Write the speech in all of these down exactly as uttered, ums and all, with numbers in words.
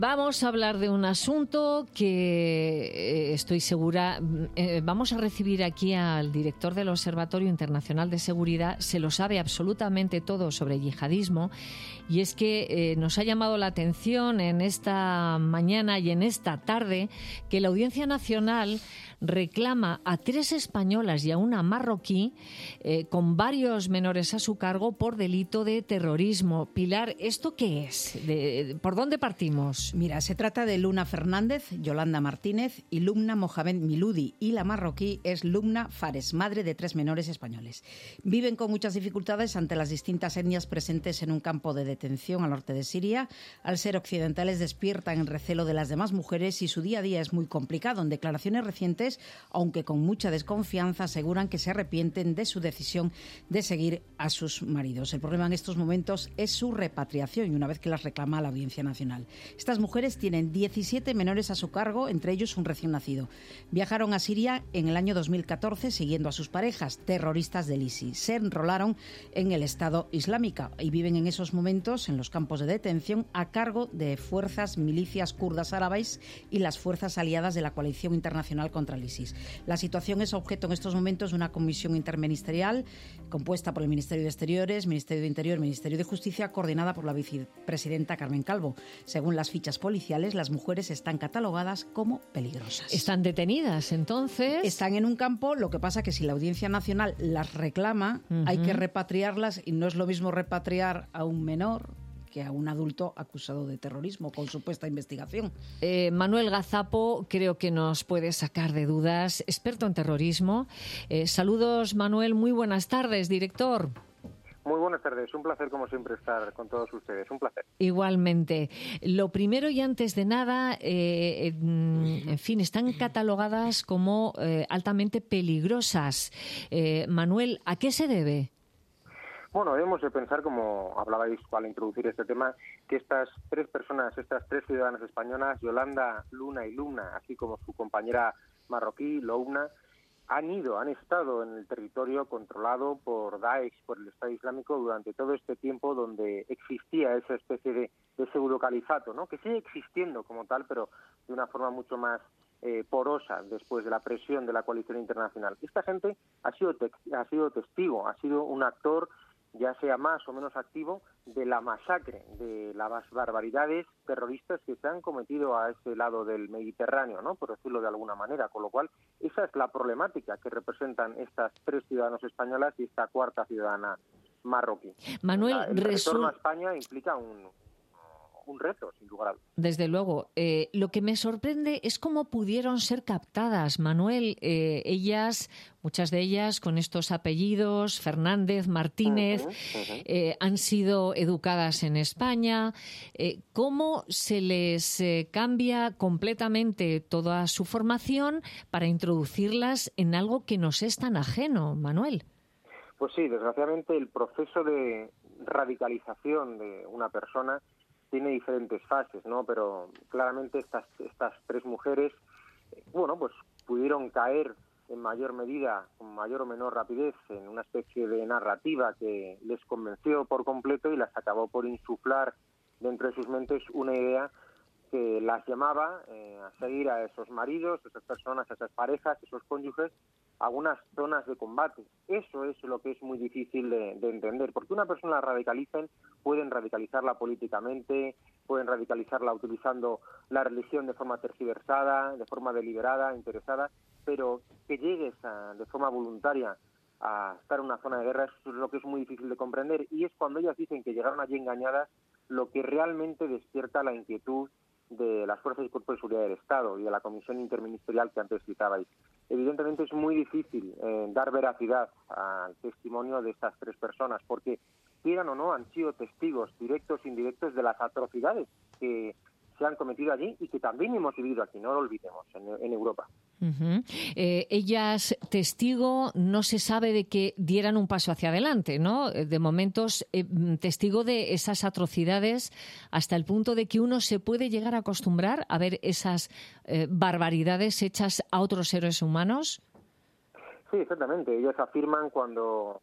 Vamos a hablar de un asunto que eh, estoy segura, eh, vamos a recibir aquí al director del Observatorio Internacional de Seguridad, se lo sabe absolutamente todo sobre yihadismo, y es que eh, nos ha llamado la atención en esta mañana y en esta tarde que la Audiencia Nacional reclama a tres españolas y a una marroquí eh, con varios menores a su cargo por delito de terrorismo. Pilar, ¿esto qué es? ¿De, ¿Por dónde partimos? Mira, se trata de Luna Fernández, Yolanda Martínez y Lumna Mohamed Miludi, y la marroquí es Lumna Fares, madre de tres menores españoles. Viven con muchas dificultades ante las distintas etnias presentes en un campo de detención al norte de Siria. Al ser occidentales despiertan el recelo de las demás mujeres y su día a día es muy complicado. En declaraciones recientes, aunque con mucha desconfianza, aseguran que se arrepienten de su decisión de seguir a sus maridos. El problema en estos momentos es su repatriación y una vez que las reclama la Audiencia Nacional. Estas mujeres tienen diecisiete menores a su cargo, entre ellos un recién nacido. Viajaron a Siria en el año dos mil catorce siguiendo a sus parejas, terroristas del ISIS. Se enrolaron en el Estado Islámico y viven en esos momentos en los campos de detención a cargo de fuerzas milicias kurdas árabes y las fuerzas aliadas de la coalición internacional contra el ISIS. La situación es objeto en estos momentos de una comisión interministerial compuesta por el Ministerio de Exteriores, Ministerio de Interior, Ministerio de Justicia, coordinada por la vicepresidenta Carmen Calvo. Según las fichas policiales, las mujeres están catalogadas como peligrosas. ¿Están detenidas, entonces? Están en un campo, lo que pasa que si la Audiencia Nacional las reclama, uh-huh. hay que repatriarlas, y no es lo mismo repatriar a un menor que a un adulto acusado de terrorismo con supuesta investigación. Eh, Manuel Gazapo creo que nos puede sacar de dudas, experto en terrorismo. Eh, saludos, Manuel, muy buenas tardes, director. Muy buenas tardes, un placer como siempre estar con todos ustedes, un placer. Igualmente. Lo primero y antes de nada, eh, en fin, están catalogadas como eh, altamente peligrosas. Eh, Manuel, ¿a qué se debe? Bueno, debemos de pensar, como hablabais al introducir este tema, que estas tres personas, estas tres ciudadanas españolas, Yolanda, Luna y Lumna, así como su compañera marroquí, Louna, han ido, han estado en el territorio controlado por Daesh, por el Estado Islámico, durante todo este tiempo donde existía esa especie de, de pseudocalifato, ¿no? Que sigue existiendo como tal, pero de una forma mucho más eh, porosa después de la presión de la coalición internacional. Esta gente ha sido, te- ha sido testigo, ha sido un actor, ya sea más o menos activo, de la masacre, de las barbaridades terroristas que se han cometido a ese lado del Mediterráneo, ¿no? Por decirlo de alguna manera, con lo cual esa es la problemática que representan estas tres ciudadanas españolas y esta cuarta ciudadana marroquí. Manuel, la, el resu- retorno a España implica un, un reto, sin lugar a dudas. Desde luego. Eh, lo que me sorprende es cómo pudieron ser captadas, Manuel. Eh, ellas, muchas de ellas con estos apellidos, Fernández, Martínez, uh-huh, uh-huh. Eh, han sido educadas en España. Eh, ¿Cómo se les eh, cambia completamente toda su formación para introducirlas en algo que nos es tan ajeno, Manuel? Pues sí, desgraciadamente el proceso de radicalización de una persona tiene diferentes fases, ¿no? Pero claramente estas estas tres mujeres, bueno, pues pudieron caer en mayor medida, con mayor o menor rapidez, en una especie de narrativa que les convenció por completo y las acabó por insuflar dentro de sus mentes una idea que las llamaba eh, a seguir a esos maridos, a esas personas, a esas parejas, a esos cónyuges, a algunas zonas de combate. Eso es lo que es muy difícil de, de entender, porque una persona la radicalicen, pueden radicalizarla políticamente, pueden radicalizarla utilizando la religión de forma tergiversada, de forma deliberada, interesada, pero que llegues a, de forma voluntaria a estar en una zona de guerra, eso es lo que es muy difícil de comprender, y es cuando ellas dicen que llegaron allí engañadas lo que realmente despierta la inquietud de las fuerzas y cuerpos de seguridad del Estado y de la comisión interministerial que antes citabais. Evidentemente es muy difícil eh, dar veracidad al testimonio de estas tres personas, porque, quieran o no, han sido testigos directos e indirectos de las atrocidades que se han cometido allí y que también hemos vivido aquí, no lo olvidemos, en, en Europa. Uh-huh. Eh, ellas, testigo, no se sabe de que dieran un paso hacia adelante, ¿no? De momentos, eh, testigo de esas atrocidades hasta el punto de que uno se puede llegar a acostumbrar a ver esas eh, barbaridades hechas a otros seres humanos. Sí, exactamente. Ellos afirman cuando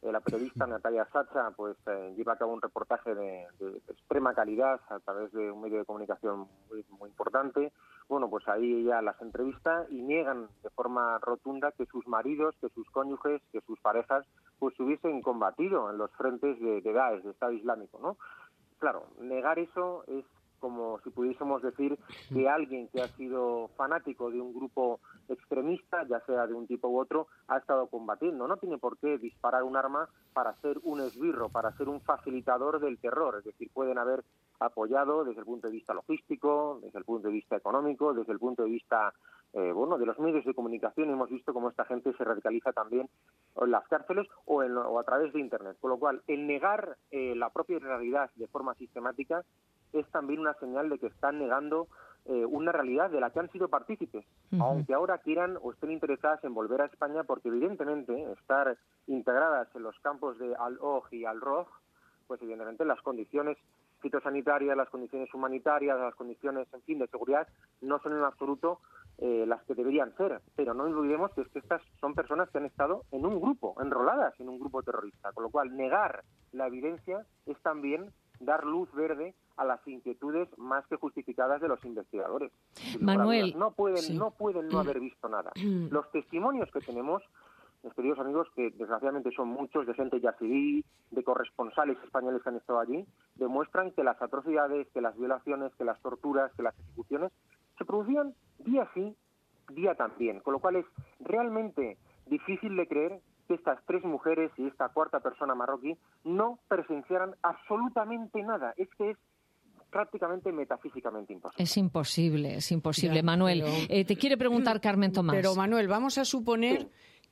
Eh, la periodista Natalia Sacha pues eh, lleva a cabo un reportaje de, de, de extrema calidad a través de un medio de comunicación muy, muy importante. Bueno, pues ahí ella las entrevista y niegan de forma rotunda que sus maridos, que sus cónyuges, que sus parejas pues hubiesen combatido en los frentes de, de Daesh, de Estado Islámico, ¿no? Claro, negar eso es como si pudiésemos decir que alguien que ha sido fanático de un grupo extremista, ya sea de un tipo u otro, ha estado combatiendo. No tiene por qué disparar un arma para ser un esbirro, para ser un facilitador del terror. Es decir, pueden haber apoyado desde el punto de vista logístico, desde el punto de vista económico, desde el punto de vista eh, bueno, de los medios de comunicación. Hemos visto cómo esta gente se radicaliza también en las cárceles o, en, o a través de Internet. Con lo cual, el negar eh, la propia realidad de forma sistemática es también una señal de que están negando eh, una realidad de la que han sido partícipes, uh-huh. aunque ahora quieran o estén interesadas en volver a España, porque evidentemente estar integradas en los campos de Al-Hoj y Al-Roj, pues evidentemente las condiciones fitosanitarias, las condiciones humanitarias, las condiciones, en fin, de seguridad, no son en absoluto eh, las que deberían ser. Pero no olvidemos que, es que estas son personas que han estado en un grupo, enroladas en un grupo terrorista, con lo cual negar la evidencia es también dar luz verde a las inquietudes más que justificadas de los investigadores. Manuel, no pueden, sí. no pueden no haber visto nada. Los testimonios que tenemos, mis queridos amigos, que desgraciadamente son muchos, de gente yazidí, de corresponsales españoles que han estado allí, demuestran que las atrocidades, que las violaciones, que las torturas, que las ejecuciones se producían día sí, día también. Con lo cual es realmente difícil de creer que estas tres mujeres y esta cuarta persona marroquí no presenciaran absolutamente nada. Es que es prácticamente metafísicamente imposible. Es imposible, es imposible. Ya, Manuel, pero... eh, te quiere preguntar Carmen Tomás. Pero Manuel, vamos a suponer... Sí.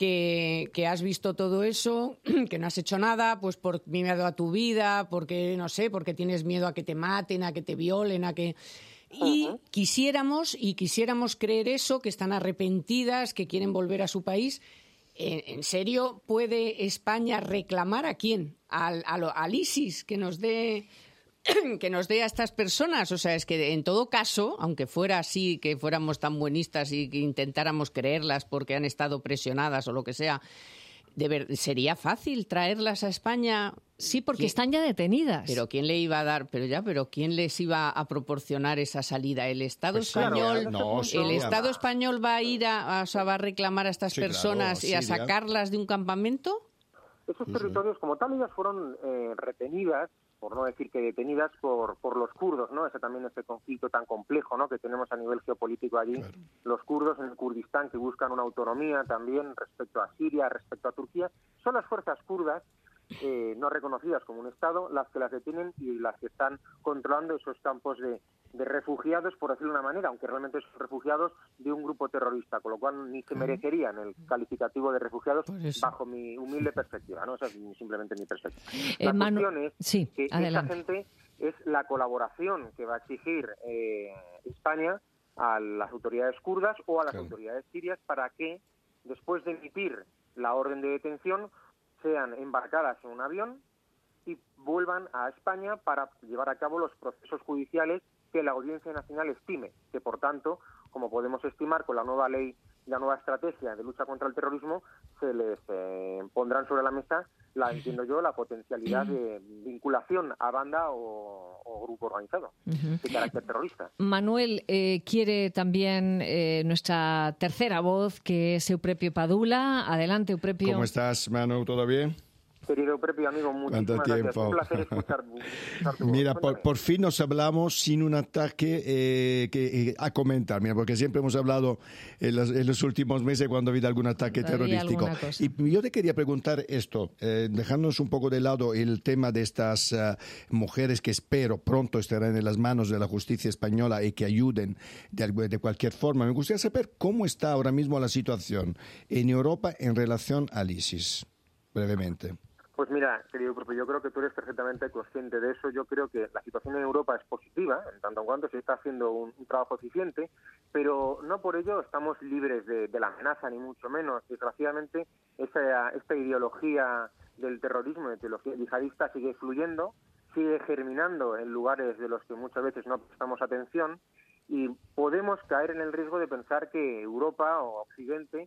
Que, que has visto todo eso, que no has hecho nada, pues por miedo a tu vida, porque, no sé, porque tienes miedo a que te maten, a que te violen, a que... Y uh-huh. quisiéramos, y quisiéramos creer eso, que están arrepentidas, que quieren volver a su país. ¿En, en serio puede España reclamar a quién? ¿Al, al, al ISIS que nos dé... que nos dé a estas personas? O sea, es que en todo caso, aunque fuera así, que fuéramos tan buenistas y que intentáramos creerlas porque han estado presionadas o lo que sea, de ver, ¿sería fácil traerlas a España? Sí, porque ¿Quién? Están ya detenidas. Pero ¿quién le iba a dar? Pero ya, pero ¿quién les iba a proporcionar esa salida? ¿El Estado pues español? Claro, no, ¿El Estado español va a ir a, a, o sea, va a reclamar a estas sí, personas claro, y a Siria. Sacarlas de un campamento? Esos territorios, como tal, ellas fueron eh, retenidas, por no decir que detenidas, por por los kurdos, ¿no? Ese también este conflicto tan complejo, ¿no?, que tenemos a nivel geopolítico allí. Claro. Los kurdos en el Kurdistán, que buscan una autonomía también respecto a Siria, respecto a Turquía. Son las fuerzas kurdas, eh, no reconocidas como un Estado, las que las detienen y las que están controlando esos campos de, de refugiados, por decirlo de una manera, aunque realmente son refugiados de un grupo terrorista, con lo cual ni se merecerían el calificativo de refugiados bajo mi humilde perspectiva, ¿no? Esa es simplemente mi perspectiva. La eh, cuestión Manu... es sí, que adelante. esta gente es la colaboración que va a exigir eh, España a las autoridades kurdas o a las claro. autoridades sirias para que, después de emitir la orden de detención, sean embarcadas en un avión y vuelvan a España para llevar a cabo los procesos judiciales que la Audiencia Nacional estime, que por tanto, como podemos estimar con la nueva ley, la nueva estrategia de lucha contra el terrorismo, se les eh, pondrán sobre la mesa, la entiendo yo, la potencialidad de vinculación a banda o, o grupo organizado uh-huh. de carácter terrorista. Manuel, eh, quiere también eh, nuestra tercera voz, que es Euprepio Padula. Adelante, Euprepio. ¿Cómo estás, Manu? ¿Todo bien? Querido Euprepio, amigo, muchísimas gracias. Un placer escuchar, escuchar tu Mira, voz. por, por fin nos hablamos sin un ataque eh, que, eh, a comentar, mira, porque siempre hemos hablado en los, en los últimos meses cuando ha habido algún ataque Todavía terrorístico. Y yo te quería preguntar esto, eh, dejándonos un poco de lado el tema de estas uh, mujeres que espero pronto estarán en las manos de la justicia española y que ayuden de, de cualquier forma. Me gustaría saber cómo está ahora mismo la situación en Europa en relación al ISIS, brevemente. Pues mira, querido propio, yo creo que tú eres perfectamente consciente de eso. Yo creo que la situación en Europa es positiva, en tanto en cuanto se está haciendo un, un trabajo eficiente, pero no por ello estamos libres de, de la amenaza, ni mucho menos. Desgraciadamente, esa, esta ideología del terrorismo, de ideología yihadista, sigue fluyendo, sigue germinando en lugares de los que muchas veces no prestamos atención y podemos caer en el riesgo de pensar que Europa o Occidente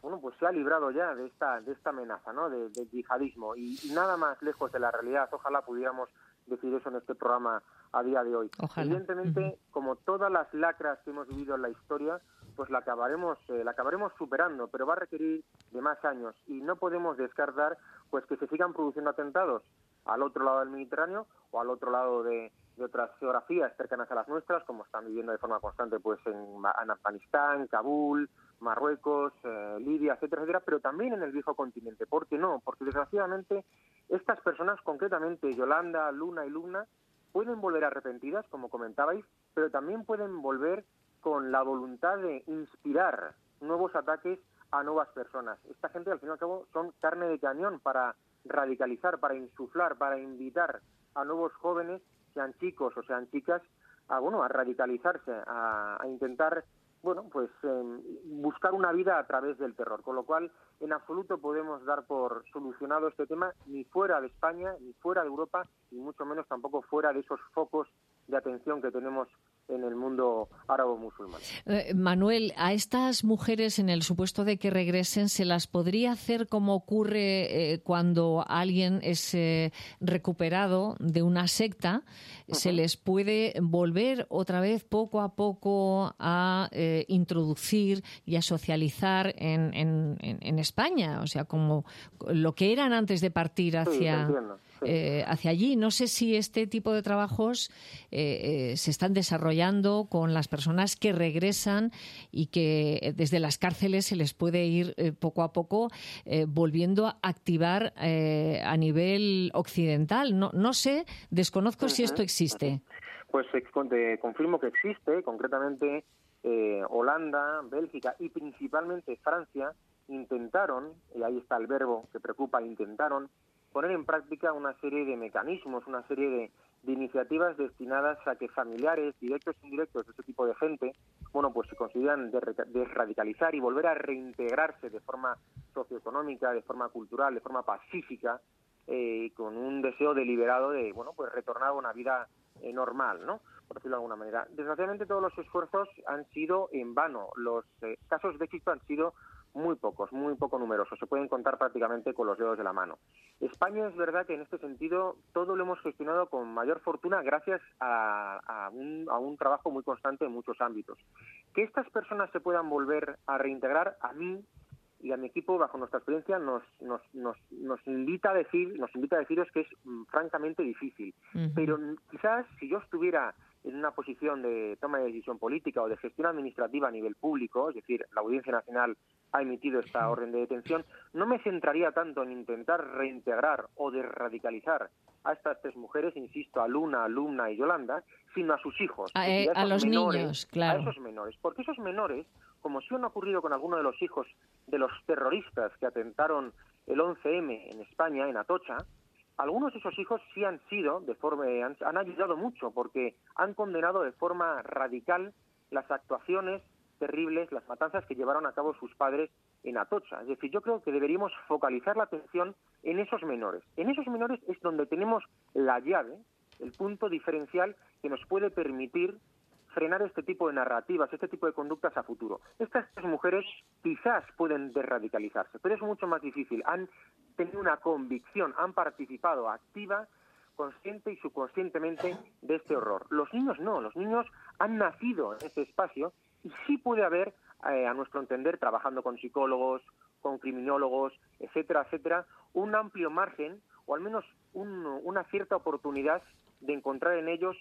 bueno, pues se ha librado ya de esta de esta amenaza, ¿no?, de, del yihadismo, y, y nada más lejos de la realidad. Ojalá pudiéramos decir eso en este programa a día de hoy. Ojalá. Evidentemente, uh-huh. como todas las lacras que hemos vivido en la historia, pues la acabaremos eh, la acabaremos superando, pero va a requerir de más años, y no podemos descartar pues que se sigan produciendo atentados al otro lado del Mediterráneo o al otro lado de, de otras geografías cercanas a las nuestras, como están viviendo de forma constante pues en, en Afganistán, Kabul, Marruecos, eh, Libia, etcétera, etcétera, pero también en el viejo continente. ¿Por qué no? Porque desgraciadamente estas personas, concretamente Yolanda, Luna y Lubna, pueden volver arrepentidas, como comentabais, pero también pueden volver con la voluntad de inspirar nuevos ataques a nuevas personas. Esta gente, al fin y al cabo, son carne de cañón para radicalizar, para insuflar, para invitar a nuevos jóvenes, sean chicos o sean chicas, a bueno, a radicalizarse, a, a intentar, bueno, pues eh, buscar una vida a través del terror. Con lo cual, en absoluto podemos dar por solucionado este tema, ni fuera de España, ni fuera de Europa, y mucho menos tampoco fuera de esos focos de atención que tenemos en el mundo árabo-musulmán. Eh, Manuel, a estas mujeres, en el supuesto de que regresen, ¿se las podría hacer como ocurre eh, cuando alguien es eh, recuperado de una secta? Uh-huh. ¿Se les puede volver otra vez poco a poco a eh, introducir y a socializar en, en, en España? O sea, como lo que eran antes de partir hacia... Sí, Eh, hacia allí. No sé si este tipo de trabajos eh, eh, se están desarrollando con las personas que regresan y que desde las cárceles se les puede ir eh, poco a poco eh, volviendo a activar eh, a nivel occidental. No, no sé, desconozco uh-huh. si esto existe. Pues te confirmo que existe, concretamente eh, Holanda, Bélgica y principalmente Francia intentaron, y ahí está el verbo que preocupa, intentaron, poner en práctica una serie de mecanismos, una serie de, de iniciativas destinadas a que familiares, directos e indirectos de este tipo de gente, bueno, pues se consideran desradicalizar y volver a reintegrarse de forma socioeconómica, de forma cultural, de forma pacífica, eh, con un deseo deliberado de, bueno, pues retornar a una vida eh, normal, ¿no?, por decirlo de alguna manera. Desgraciadamente todos los esfuerzos han sido en vano. Los eh, casos de éxito han sido muy pocos, muy poco numerosos, se pueden contar prácticamente con los dedos de la mano. España, es verdad que en este sentido todo lo hemos gestionado con mayor fortuna gracias a, a, un, a un trabajo muy constante en muchos ámbitos. Que estas personas se puedan volver a reintegrar, a mí y a mi equipo, bajo nuestra experiencia, nos, nos, nos, nos invita a decir, nos invita a deciros que es mm, francamente difícil. Uh-huh. Pero quizás si yo estuviera en una posición de toma de decisión política o de gestión administrativa a nivel público, es decir, la Audiencia Nacional ha emitido esta orden de detención, no me centraría tanto en intentar reintegrar o desradicalizar a estas tres mujeres, insisto, a Luna, a Lubna y Yolanda, sino a sus hijos. A, eh, a, a los menores, niños, claro. A esos menores. Porque esos menores, como sí han ocurrido con alguno de los hijos de los terroristas que atentaron el once eme en España, en Atocha, algunos de esos hijos sí han sido, de forma, han, han ayudado mucho porque han condenado de forma radical las actuaciones terribles, las matanzas que llevaron a cabo sus padres en Atocha. Es decir, yo creo que deberíamos focalizar la atención en esos menores. En esos menores es donde tenemos la llave, el punto diferencial que nos puede permitir frenar este tipo de narrativas, este tipo de conductas a futuro. Estas tres mujeres quizás pueden desradicalizarse, pero es mucho más difícil. Han tenido una convicción, han participado activa, consciente y subconscientemente de este horror. Los niños no, los niños han nacido en este espacio y sí puede haber, eh, a nuestro entender, trabajando con psicólogos, con criminólogos, etcétera, etcétera, un amplio margen o al menos un, una cierta oportunidad de encontrar en ellos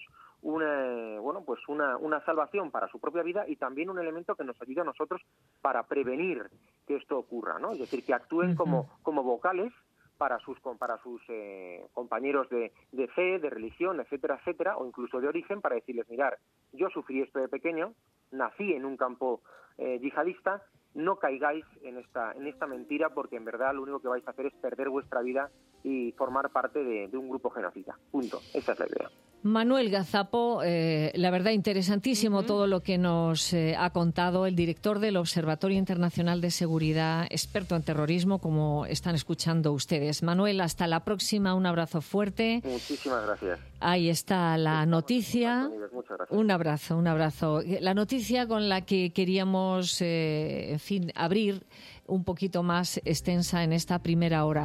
una, bueno, pues una, una salvación para su propia vida y también un elemento que nos ayude a nosotros para prevenir que esto ocurra, ¿no? Es decir, que actúen uh-huh. como, como vocales para sus, para sus eh, compañeros de, de fe, de religión, etcétera, etcétera, o incluso de origen, para decirles, mirar, yo sufrí esto de pequeño, nací en un campo eh, yihadista, no caigáis en esta, en esta mentira porque en verdad lo único que vais a hacer es perder vuestra vida y formar parte de, de un grupo genocida. Punto. Esa es la idea. Manuel Gazapo, eh, la verdad interesantísimo uh-huh. todo lo que nos eh, ha contado el director del Observatorio Internacional de Seguridad, experto en terrorismo, como están escuchando ustedes. Manuel, hasta la próxima, un abrazo fuerte. Muchísimas gracias. Ahí está la noticia. Muchas gracias. Un abrazo, un abrazo. La noticia con la que queríamos, eh, en fin, abrir un poquito más extensa en esta primera hora.